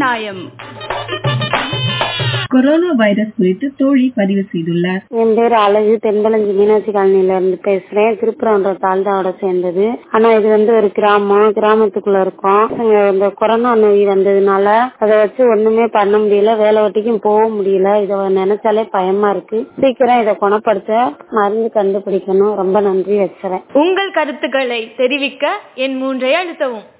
கதாநாயகம். Corona virus குறித்து தோழி பதிவு செய்துள்ளார். என் பேர் அழகு, தென்பலஞ்சி மீனாட்சி காலனில இருந்து பேசுறேன். திருப்பரங்குன்ற தாழ்ந்தாவோட சேர்ந்தது. ஆனா இது ஒரு கிராமத்துக்குள்ள இருக்கோம். இந்த கொரோனா நோய் வந்ததுனால அதை வச்சு ஒண்ணுமே பண்ண முடியல, வேலை வெட்டிக்கும் போக முடியல. இதை நினைச்சாலே பயமா இருக்கு. சீக்கிரம் இதை குணப்படுத்த மருந்து கண்டுபிடிக்கணும். ரொம்ப நன்றி வச்சுறேன். உங்கள் கருத்துக்களை தெரிவிக்க என் 3 அழுத்தவும்.